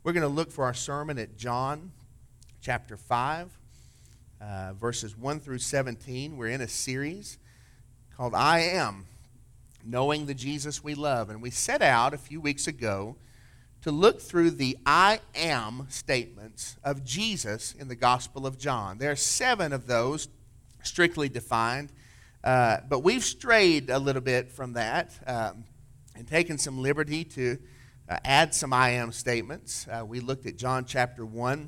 We're going to look for our sermon at John chapter 5, verses 1 through 17. We're in a series called I Am, Knowing the Jesus We Love. And we set out a few weeks ago to look through the I Am statements of Jesus in the Gospel of John. There are 7 of those, strictly defined, but we've strayed a little bit from that and taken some liberty to add some I am statements. We looked at John chapter 1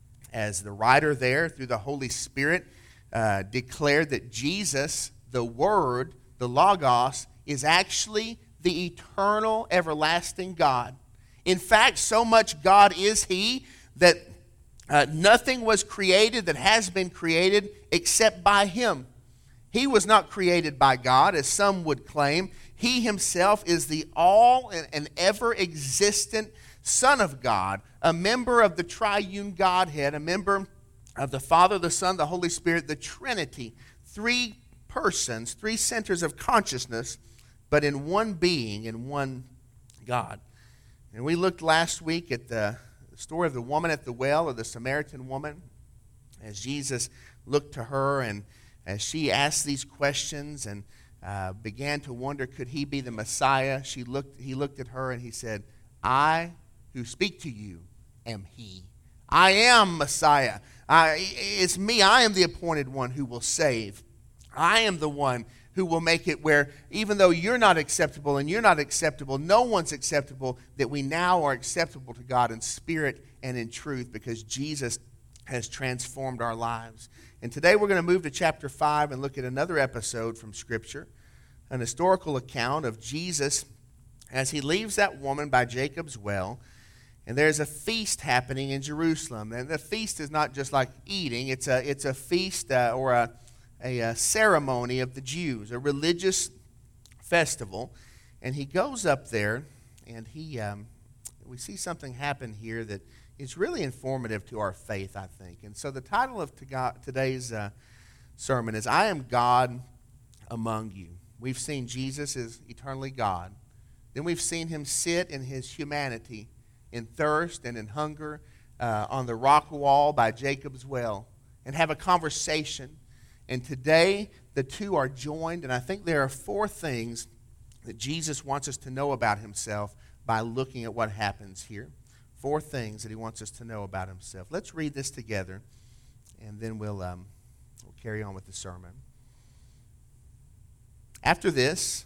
as the writer there, through the Holy Spirit, declared that Jesus, the Word, the Logos, is actually the eternal, everlasting God. In fact, so much God is He that nothing was created that has been created except by Him. He was not created by God, as some would claim. He Himself is the all and ever-existent Son of God, a member of the triune Godhead, a member of the Father, the Son, the Holy Spirit, the Trinity. 3 persons, 3 centers of consciousness, but in one being, in one God. And we looked last week at the story of the woman at the well, or the Samaritan woman, as Jesus looked to her and as she asked these questions and began to wonder, could He be the Messiah? He looked at her and He said, I who speak to you am He. I am Messiah. It's me. I am the appointed one who will save. I am the one who will make it where even though you're not acceptable and you're not acceptable, no one's acceptable, that we now are acceptable to God in spirit and in truth because Jesus has transformed our lives. And today we're going to move to chapter 5 and look at another episode from Scripture, an historical account of Jesus as He leaves that woman by Jacob's well. And there's a feast happening in Jerusalem. And the feast is not just like eating. It's a feast or a ceremony of the Jews, a religious festival. And He goes up there and we see something happen here that is really informative to our faith, I think. And so the title of today's sermon is, I Am God Among You. We've seen Jesus as eternally God. Then we've seen Him sit in His humanity, in thirst and in hunger, on the rock wall by Jacob's well, and have a conversation. And today, the two are joined, and I think there are 4 things that Jesus wants us to know about Himself by looking at what happens here. 4 things that He wants us to know about Himself. Let's read this together, and then we'll carry on with the sermon. After this,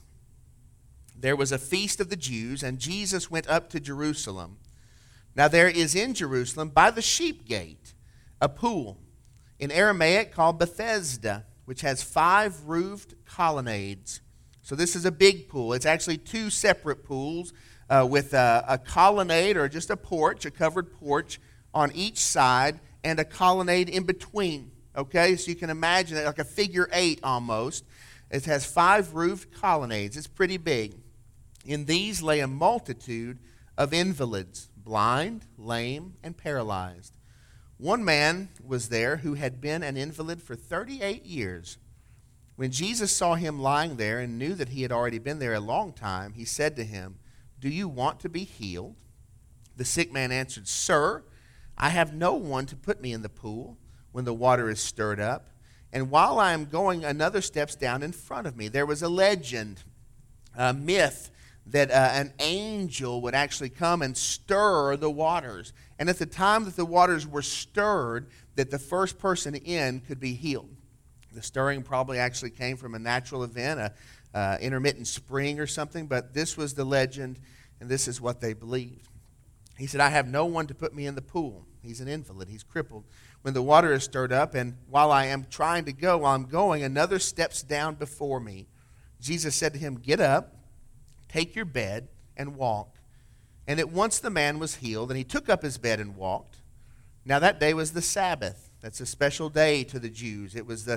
there was a feast of the Jews, and Jesus went up to Jerusalem. Now there is in Jerusalem, by the sheep gate, a pool, in Aramaic called Bethesda, which has 5 roofed colonnades. So this is a big pool. It's actually 2 separate pools with a colonnade, or just a porch, a covered porch on each side, and a colonnade in between. Okay, so you can imagine it like a figure 8 almost. It has 5 roofed colonnades. It's pretty big. In these lay a multitude of invalids, blind, lame, and paralyzed. One man was there who had been an invalid for 38 years. When Jesus saw him lying there and knew that he had already been there a long time, He said to him, Do you want to be healed? The sick man answered, Sir, I have no one to put me in the pool when the water is stirred up. And while I am going, another steps down in front of me. There was a legend, a myth, that an angel would actually come and stir the waters. And at the time that the waters were stirred, that the first person in could be healed. The stirring probably actually came from a natural event, a intermittent spring or something, but this was the legend, and this is what they believed. He said, I have no one to put me in the pool. He's an invalid. He's crippled. When the water is stirred up, and while I am trying to go, while I'm going, another steps down before me. Jesus said to him, Get up, take your bed, and walk. And at once the man was healed, and he took up his bed and walked. Now that day was the Sabbath. That's a special day to the Jews. It was the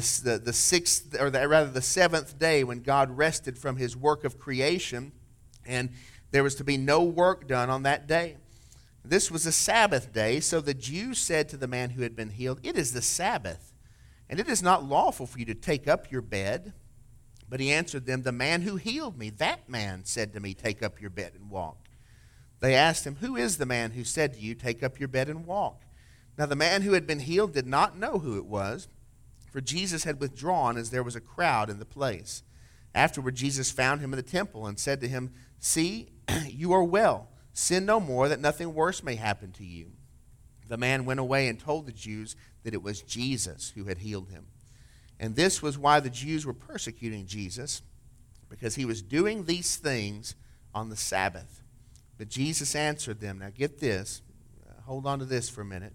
6th, or rather the 7th day when God rested from His work of creation, and there was to be no work done on that day. This was a Sabbath day, so the Jews said to the man who had been healed, It is the Sabbath, and it is not lawful for you to take up your bed. But He answered them, The man who healed me, that man said to me, Take up your bed and walk. They asked him, "Who is the man who said to you, 'Take up your bed and walk'?" Now the man who had been healed did not know who it was, for Jesus had withdrawn as there was a crowd in the place. Afterward, Jesus found him in the temple and said to him, "See, you are well. Sin no more, that nothing worse may happen to you." The man went away and told the Jews that it was Jesus who had healed him. And this was why the Jews were persecuting Jesus, because he was doing these things on the Sabbath. But Jesus answered them. Now get this. Hold on to this for a minute.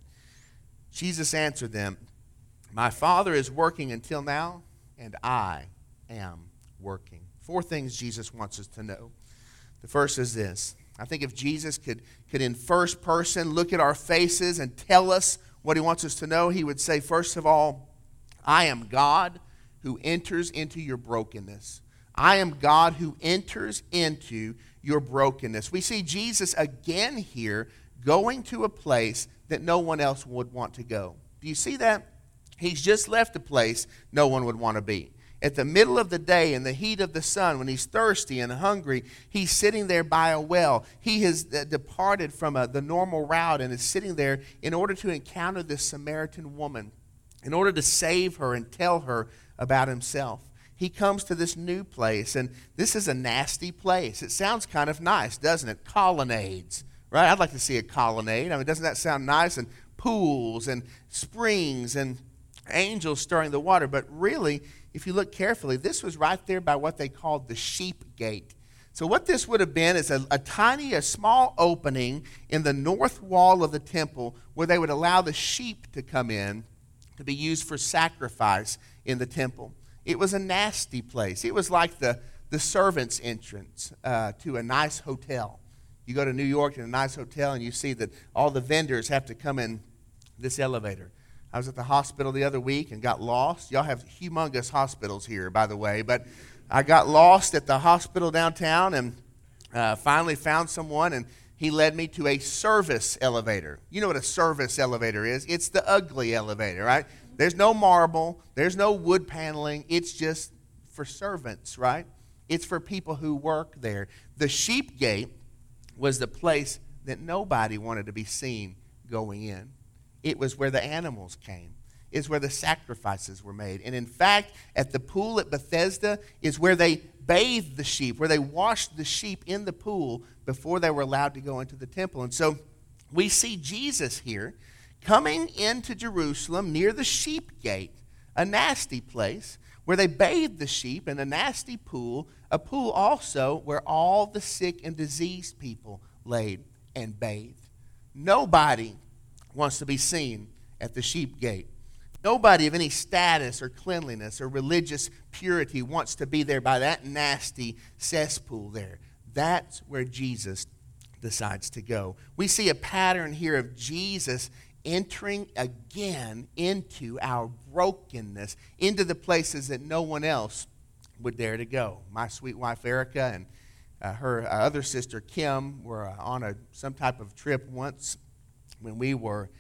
Jesus answered them, "My Father is working until now, and I am working." 4 things Jesus wants us to know. The first is this. I think if Jesus could in first person look at our faces and tell us what he wants us to know, he would say, first of all, I am God who enters into your brokenness. I am God who enters into your brokenness. We see Jesus again here going to a place that no one else would want to go. Do you see that? He's just left a place no one would want to be. At the middle of the day, in the heat of the sun, when he's thirsty and hungry, he's sitting there by a well. He has departed from the normal route and is sitting there in order to encounter this Samaritan woman, in order to save her and tell her about himself. He comes to this new place, and this is a nasty place. It sounds kind of nice, doesn't it? Colonnades, right? I'd like to see a colonnade. I mean, doesn't that sound nice? And pools and springs and angels stirring the water. But really, if you look carefully, this was right there by what they called the sheep gate. So what this would have been is a small opening in the north wall of the temple where they would allow the sheep to come in to be used for sacrifice in the temple. It was a nasty place. It was like the servant's entrance to a nice hotel. You go to New York in a nice hotel and you see that all the vendors have to come in this elevator. I was at the hospital the other week and got lost. Y'all have humongous hospitals here, by the way. But I got lost at the hospital downtown and finally found someone, and he led me to a service elevator. You know what a service elevator is? It's the ugly elevator, right? There's no marble. There's no wood paneling. It's just for servants, right? It's for people who work there. The sheep gate was the place that nobody wanted to be seen going in. It was where the animals came. It's where the sacrifices were made. And in fact, at the pool at Bethesda is where they bathed the sheep, where they washed the sheep in the pool before they were allowed to go into the temple. And so we see Jesus here coming into Jerusalem near the sheep gate, a nasty place where they bathed the sheep in a nasty pool, a pool also where all the sick and diseased people laid and bathed. Nobody wants to be seen at the sheep gate. Nobody of any status or cleanliness or religious purity wants to be there by that nasty cesspool there. That's where Jesus decides to go. We see a pattern here of Jesus entering again into our brokenness, into the places that no one else would dare to go. My sweet wife Erica and her other sister Kim were on some type of trip once when we were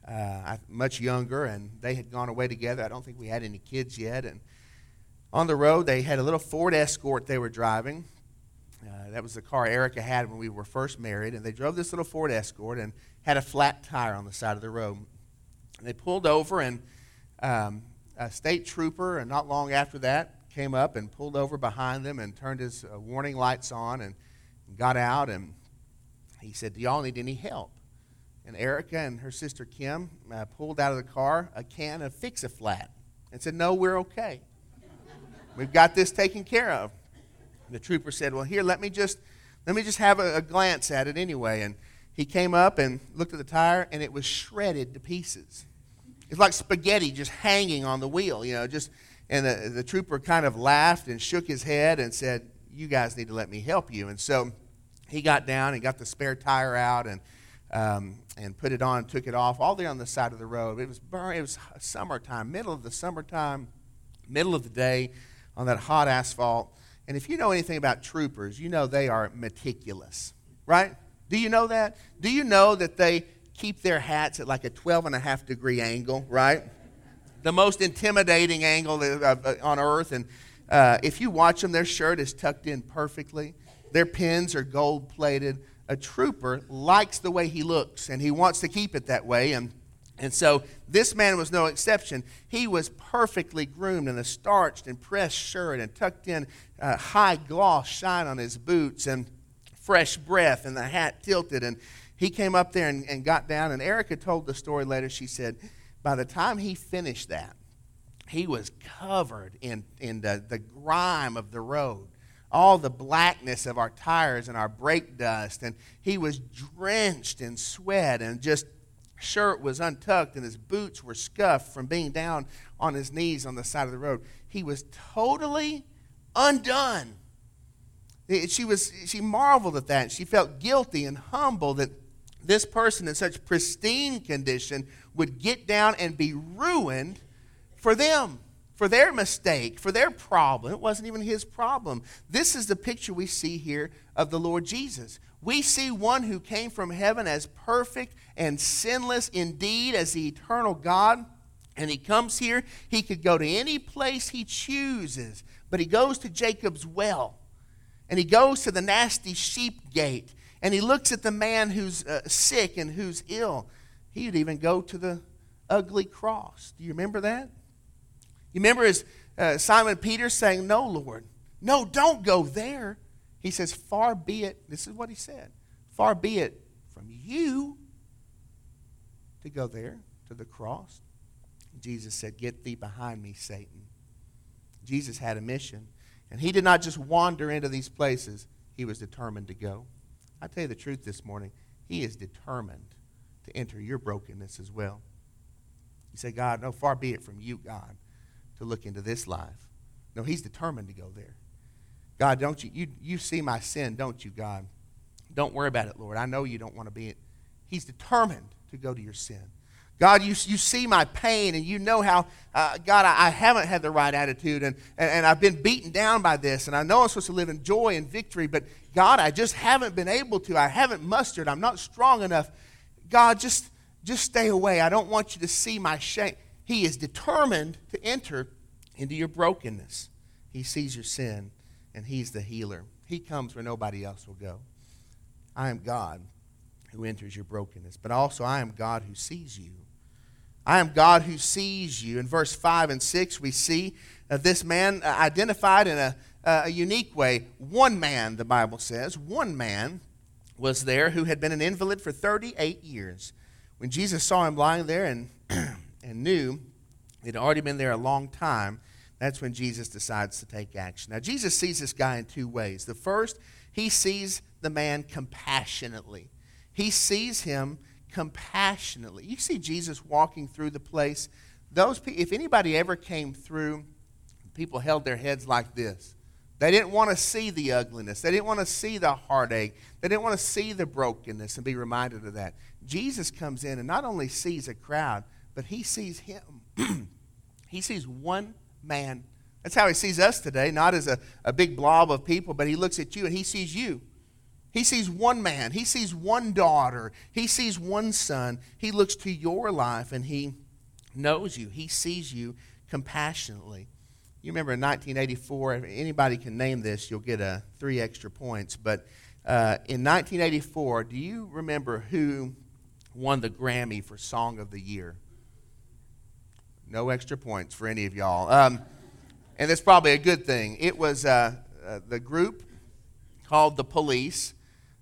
much younger, and they had gone away together. I don't think we had any kids yet. And on the road, they had a little Ford Escort they were driving. That was the car Erica had when we were first married. And they drove this little Ford Escort and had a flat tire on the side of the road. And they pulled over, and a state trooper, and not long after that, came up and pulled over behind them and turned his warning lights on and got out. And he said, "Do y'all need any help?" And Erica and her sister Kim pulled out of the car a can of Fix-A-Flat and said, "No, we're okay. We've got this taken care of." And the trooper said, "Well, here, let me just have a glance at it anyway." And he came up and looked at the tire, and it was shredded to pieces. It's like spaghetti just hanging on the wheel, And the trooper kind of laughed and shook his head and said, "You guys need to let me help you." And so he got down and got the spare tire out and put it on and took it off, all there on the side of the road. It was summertime, middle of the summertime, middle of the day on that hot asphalt. And if you know anything about troopers, you know they are meticulous, right? Do you know that? Do you know that they keep their hats at like a 12.5-degree angle, right? The most intimidating angle on earth. And if you watch them, their shirt is tucked in perfectly. Their pins are gold-plated. a trooper likes the way he looks, and he wants to keep it that way. And so this man was no exception. He was perfectly groomed in a starched and pressed shirt and tucked in high gloss shine on his boots and fresh breath and the hat tilted. And he came up there and got down. And Erica told the story later. She said, by the time he finished that, he was covered in the grime of the road, all the blackness of our tires and our brake dust. And he was drenched in sweat, and just shirt was untucked, and his boots were scuffed from being down on his knees on the side of the road. He was totally undone. She marveled at that. She felt guilty and humble that this person in such pristine condition would get down and be ruined for them, for their mistake, for their problem. It wasn't even his problem. This is the picture we see here of the Lord Jesus. We see one who came from heaven as perfect and sinless indeed as the eternal God. And he comes here. He could go to any place he chooses, but he goes to Jacob's well. And he goes to the nasty sheep gate. And he looks at the man who's sick and who's ill. He would even go to the ugly cross. Do you remember that? You remember Simon Peter saying, "No, Lord, no, don't go there." He says, "Far be it," this is what he said, "far be it from you to go there, to the cross." Jesus said, "Get thee behind me, Satan." Jesus had a mission, and he did not just wander into these places. He was determined to go. I tell you the truth this morning, he is determined to enter your brokenness as well. You say, "God, no, far be it from you, God, to look into this life." No, he's determined to go there. "God, don't you see my sin, don't you, God? Don't worry about it, Lord. I know you don't want to be it." He's determined to go to your sin. "God, you see my pain, and you know how, God, I haven't had the right attitude, and I've been beaten down by this, and I know I'm supposed to live in joy and victory, but God, I just haven't been able to. I haven't mustered. I'm not strong enough. God, just stay away. I don't want you to see my shame." He is determined to enter into your brokenness. He sees your sin, and he's the healer. He comes where nobody else will go. I am God who enters your brokenness, but also I am God who sees you. I am God who sees you. In verse 5 and 6, we see this man identified in a unique way. One man, the Bible says, one man was there who had been an invalid for 38 years. When Jesus saw him lying there and knew he'd already been there a long time, that's when Jesus decides to take action. Now, Jesus sees this guy in two ways. The first, he sees the man compassionately. He sees him compassionately. You see Jesus walking through the place. If anybody ever came through, people held their heads like this. They didn't want to see the ugliness. They didn't want to see the heartache. They didn't want to see the brokenness and be reminded of that. Jesus comes in and not only sees a crowd, but he sees him. He sees one man. That's how he sees us today, not as a big blob of people, but he looks at you and he sees you. He sees one man. He sees one daughter. He sees one son. He looks to your life and he knows you. He sees you compassionately. You remember in 1984, if anybody can name this, you'll get 3 extra points. But in 1984, do you remember who won the Grammy for Song of the Year? No extra points for any of y'all. And that's probably a good thing. It was the group called The Police.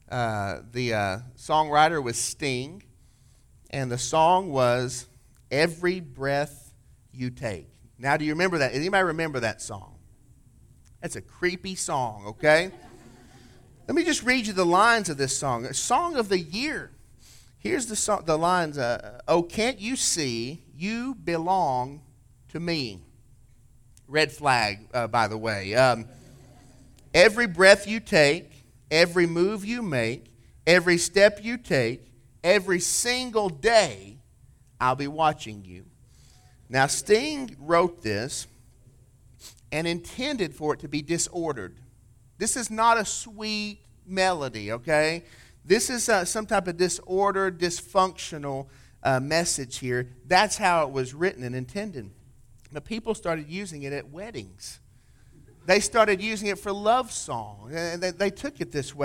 The songwriter was Sting. And the song was "Every Breath You Take." Now, do you remember that? Anybody remember that song? That's a creepy song, okay? Let me just read you the lines of this song. Song of the Year. Here's the lines. "Oh, can't you see you belong to me?" Red flag, by the way. "Every breath you take, every move you make, every step you take, every single day, I'll be watching you." Now, Sting wrote this and intended for it to be disordered. This is not a sweet melody, okay? This is some type of disordered, dysfunctional message here. That's how it was written and intended. But people started using it at weddings. They started using it for love songs. And they took it this way.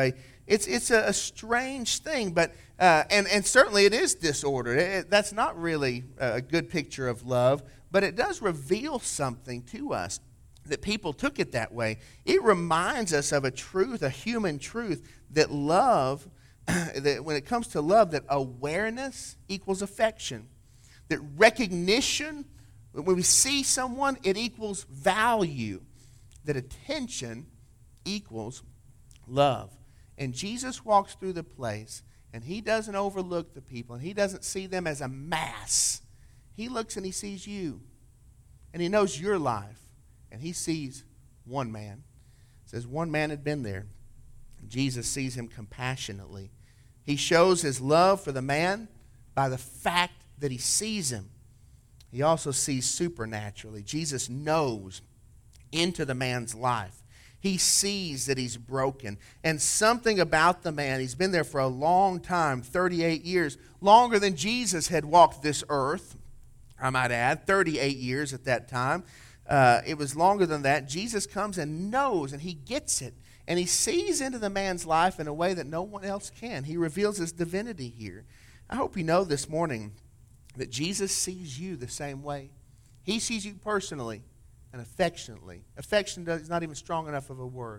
It's a strange thing, but and certainly it is disordered. That's not really a good picture of love, but it does reveal something to us that people took it that way. It reminds us of a truth, a human truth, that love, that when it comes to love, that awareness equals affection. That recognition, when we see someone, it equals value. That attention equals love. And Jesus walks through the place, and he doesn't overlook the people, and he doesn't see them as a mass. He looks and he sees you, and he knows your life, and he sees one man. It says one man had been there. Jesus sees him compassionately. He shows his love for the man by the fact that he sees him. He also sees supernaturally. Jesus knows into the man's life. He sees that he's broken. And something about the man, he's been there for a long time, 38 years, longer than Jesus had walked this earth, I might add, 38 years at that time. It was longer than that. Jesus comes and knows, and he gets it. And he sees into the man's life in a way that no one else can. He reveals his divinity here. I hope you know this morning that Jesus sees you the same way. He sees you personally and affectionately. Affection is not even strong enough of a word.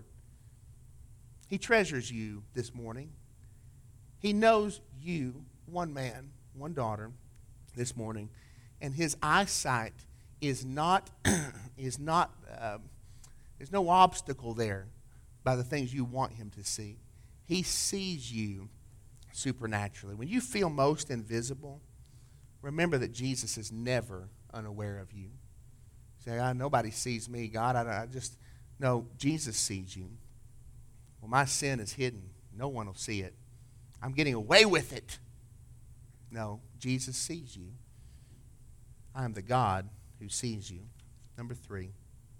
He treasures you this morning. He knows you, one man, one daughter, this morning, and his eyesight is not, there's no obstacle there by the things you want him to see. He sees you supernaturally. When you feel most invisible, remember that Jesus is never unaware of you. You say, nobody sees me, God. No, Jesus sees you. Well, my sin is hidden. No one will see it. I'm getting away with it. No, Jesus sees you. I am the God who sees you. Number 3,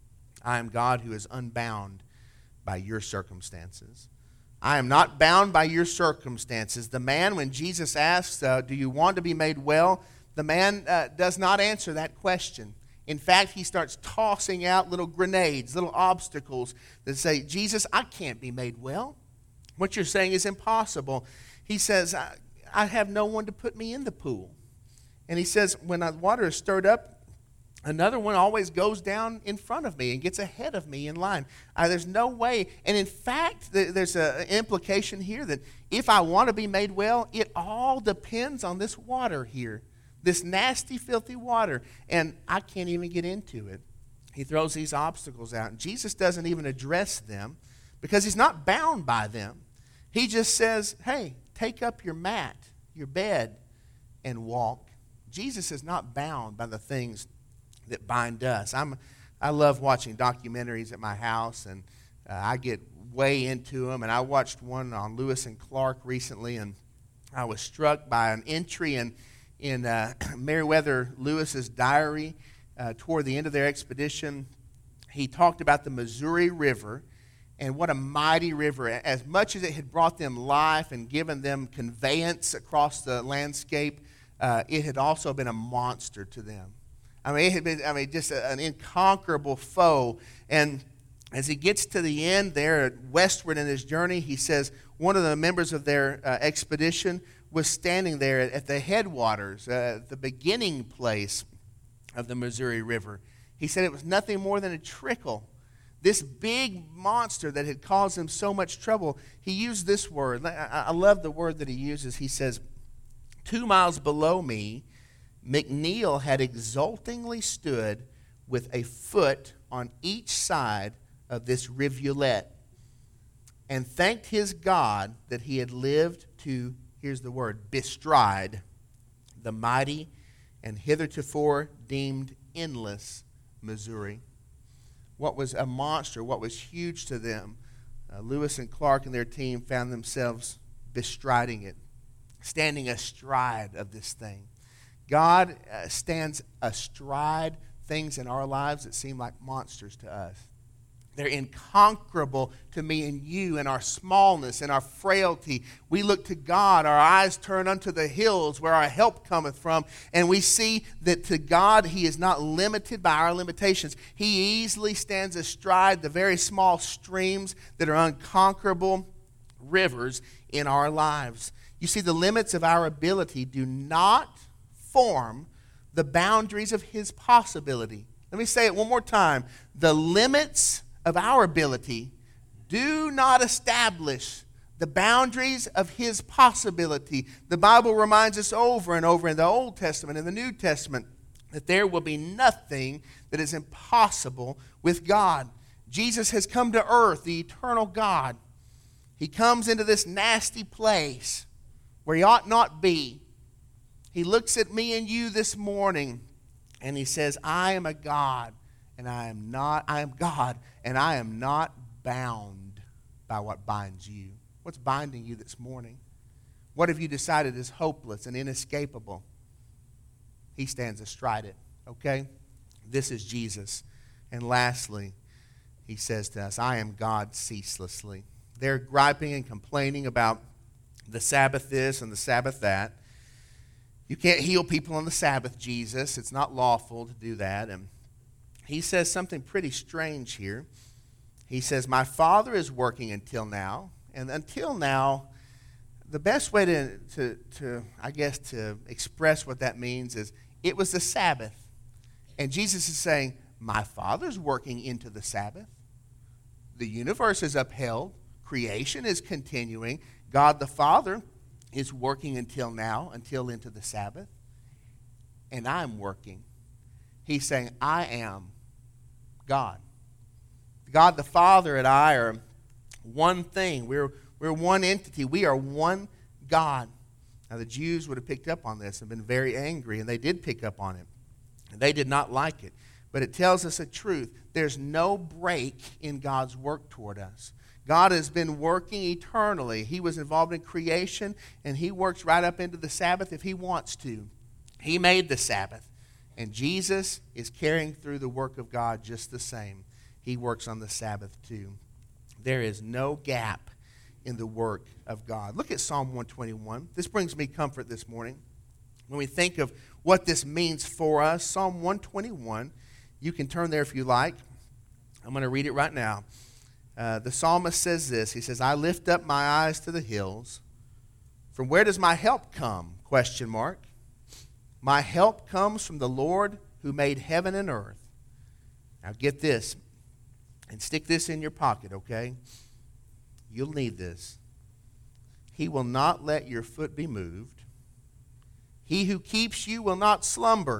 I am God who is unbound by your circumstances. I am not bound by your circumstances. The man, when Jesus asks, do you want to be made well? The man does not answer that question. In fact, he starts tossing out little grenades, little obstacles that say, Jesus, I can't be made well. What you're saying is impossible. He says, I have no one to put me in the pool. And he says, when the water is stirred up, another one always goes down in front of me and gets ahead of me in line. There's no way. And in fact, there's an implication here that if I want to be made well, it all depends on this water here, this nasty, filthy water. And I can't even get into it. He throws these obstacles out. And Jesus doesn't even address them because he's not bound by them. He just says, hey, take up your mat, your bed, and walk. Jesus is not bound by the things that bind us. I love watching documentaries at my house, and I get way into them. And I watched one on Lewis and Clark recently, and I was struck by an entry in Meriwether Lewis's diary toward the end of their expedition. He talked about the Missouri River and what a mighty river. As much as it had brought them life and given them conveyance across the landscape, it had also been a monster to them. It had been, just an inconquerable foe. And as he gets to the end there, westward in his journey, he says one of the members of their expedition was standing there at the headwaters, the beginning place of the Missouri River. He said it was nothing more than a trickle. This big monster that had caused him so much trouble, he used this word. I love the word that he uses. He says, 2 miles below me, McNeil had exultingly stood with a foot on each side of this rivulet and thanked his God that he had lived to, here's the word, bestride the mighty and hitherto deemed endless Missouri. What was a monster, what was huge to them, Lewis and Clark and their team found themselves bestriding it, standing astride of this thing. God stands astride things in our lives that seem like monsters to us. They're inconquerable to me and you in our smallness and our frailty. We look to God, our eyes turn unto the hills where our help cometh from, and we see that to God he is not limited by our limitations. He easily stands astride the very small streams that are unconquerable rivers in our lives. You see, the limits of our ability do not form the boundaries of his possibility. Let me say it one more time. The limits of our ability do not establish the boundaries of his possibility. The Bible reminds us over and over in the Old Testament and the New Testament that there will be nothing that is impossible with God. Jesus has come to earth, the eternal God. He comes into this nasty place where he ought not be. He looks at me and you this morning and he says, I am a God and I am God and I am not bound by what binds you. What's binding you this morning? What have you decided is hopeless and inescapable? He stands astride it, okay? This is Jesus. And lastly, he says to us, I am God ceaselessly. They're griping and complaining about the Sabbath this and the Sabbath that. You can't heal people on the Sabbath, Jesus. It's not lawful to do that. And he says something pretty strange here. He says, my Father is working until now. And until now, the best way to express what that means is it was the Sabbath. And Jesus is saying, my Father's working into the Sabbath. The universe is upheld. Creation is continuing. God the Father is working until now, until into the Sabbath. And I'm working. He's saying, I am God. God the Father and I are one thing. We're one entity. We are one God. Now the Jews would have picked up on this and been very angry, and they did pick up on it. And they did not like it. But it tells us a truth. There's no break in God's work toward us. God has been working eternally. He was involved in creation, and he works right up into the Sabbath if he wants to. He made the Sabbath, and Jesus is carrying through the work of God just the same. He works on the Sabbath too. There is no gap in the work of God. Look at Psalm 121. This brings me comfort this morning. When we think of what this means for us, Psalm 121, you can turn there if you like. I'm going to read it right now. The psalmist says this. He says, I lift up my eyes to the hills. From where does my help come? Question mark. My help comes from the Lord who made heaven and earth. Now get this and stick this in your pocket, okay? You'll need this. He will not let your foot be moved. He who keeps you will not slumber.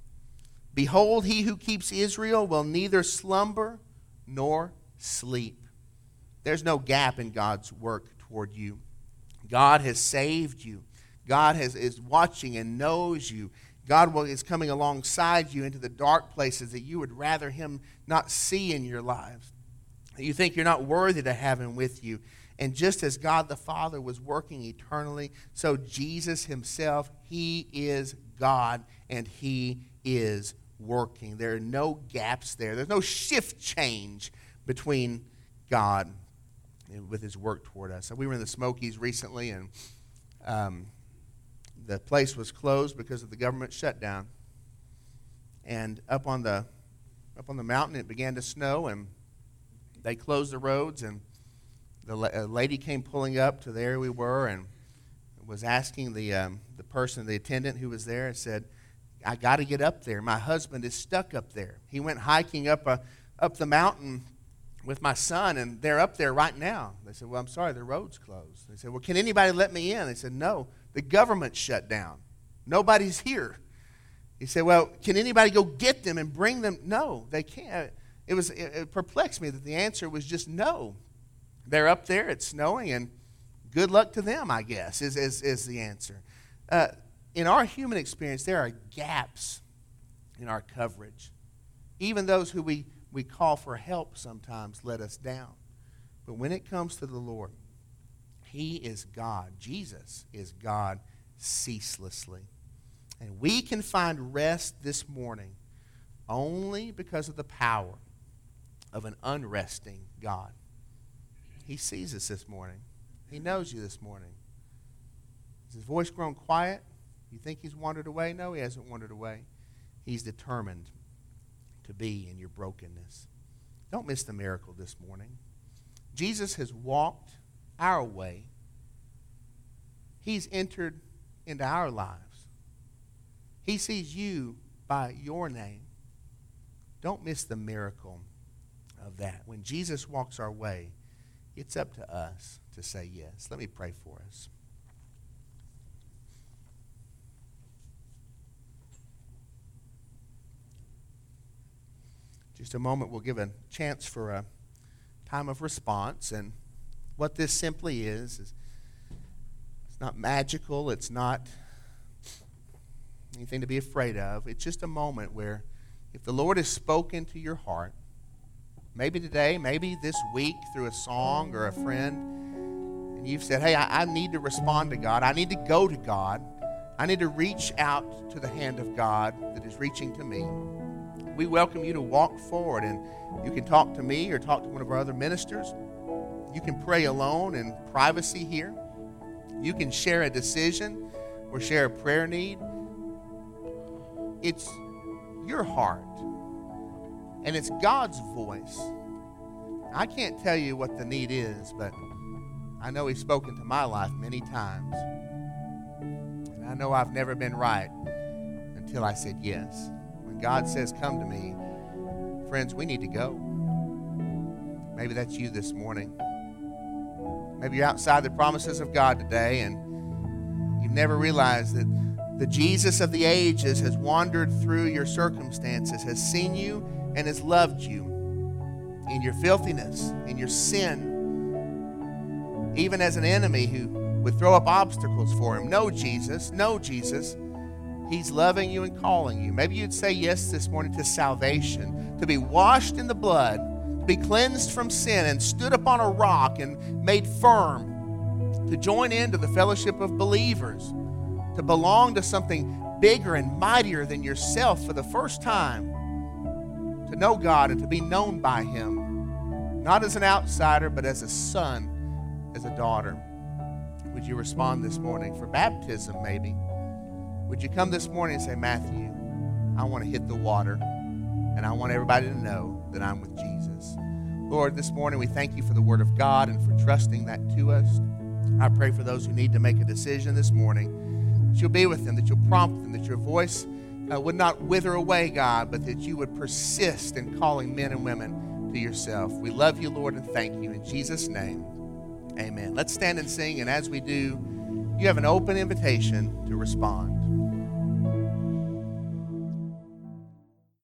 Behold, he who keeps Israel will neither slumber nor sleep. There's no gap in God's work toward you. God has saved you. God is watching and knows you. God is coming alongside you into the dark places that you would rather him not see in your lives. You think you're not worthy to have him with you. And just as God the Father was working eternally, so Jesus himself, he is God and he is working. There are no gaps there. There's no shift change between God and with his work toward us. So we were in the Smokies recently, and the place was closed because of the government shutdown. And up on the mountain, it began to snow, and they closed the roads, and a lady came pulling up to there we were and was asking the attendant who was there, and said, I got to get up there. My husband is stuck up there. He went hiking up the mountain with my son, and they're up there right now. They said, well, I'm sorry, the road's closed. They said, well, can anybody let me in? They said, no, the government's shut down. Nobody's here. He said, well, can anybody go get them and bring them? No, they can't. It perplexed me that the answer was just no. They're up there, it's snowing, and good luck to them, I guess, is the answer. In our human experience, there are gaps in our coverage. Even those who we call for help sometimes let us down. But when it comes to the Lord, he is God. Jesus is God ceaselessly. And we can find rest this morning only because of the power of an unresting God. He sees us this morning. He knows you this morning. Has his voice grown quiet? You think he's wandered away? No, he hasn't wandered away. He's determined to be in your brokenness. Don't miss the miracle this morning. Jesus has walked our way. He's entered into our lives. He sees you by your name. Don't miss the miracle of that. When Jesus walks our way, it's up to us to say yes. Let me pray for us. Just a moment, we'll give a chance for a time of response. And what this simply is it's not magical. It's not anything to be afraid of. It's just a moment where if the Lord has spoken to your heart, maybe today, maybe this week through a song or a friend, and you've said, hey, I need to respond to God. I need to go to God. I need to reach out to the hand of God that is reaching to me. We welcome you to walk forward, and you can talk to me or talk to one of our other ministers. You can pray alone in privacy here. You can share a decision or share a prayer need. It's your heart, and it's God's voice. I can't tell you what the need is, but I know He's spoken to my life many times. And I know I've never been right until I said yes. When God says, come to me, friends, we need to go. Maybe that's you this morning. Maybe you're outside the promises of God today, and you've never realized that the Jesus of the ages has wandered through your circumstances, has seen you, and has loved you in your filthiness, in your sin, even as an enemy who would throw up obstacles for Him. No, Jesus. He's loving you and calling you. Maybe you'd say yes this morning to salvation, to be washed in the blood, to be cleansed from sin and stood upon a rock and made firm, to join into the fellowship of believers, to belong to something bigger and mightier than yourself for the first time, to know God and to be known by Him, not as an outsider, but as a son, as a daughter. Would you respond this morning? For baptism, maybe. Would you come this morning and say, Matthew, I want to hit the water, and I want everybody to know that I'm with Jesus. Lord, this morning we thank you for the Word of God and for trusting that to us. I pray for those who need to make a decision this morning, that you'll be with them, that you'll prompt them, that your voice would not wither away, God, but that you would persist in calling men and women to yourself. We love you, Lord, and thank you. In Jesus' name, amen. Let's stand and sing, and as we do, you have an open invitation to respond.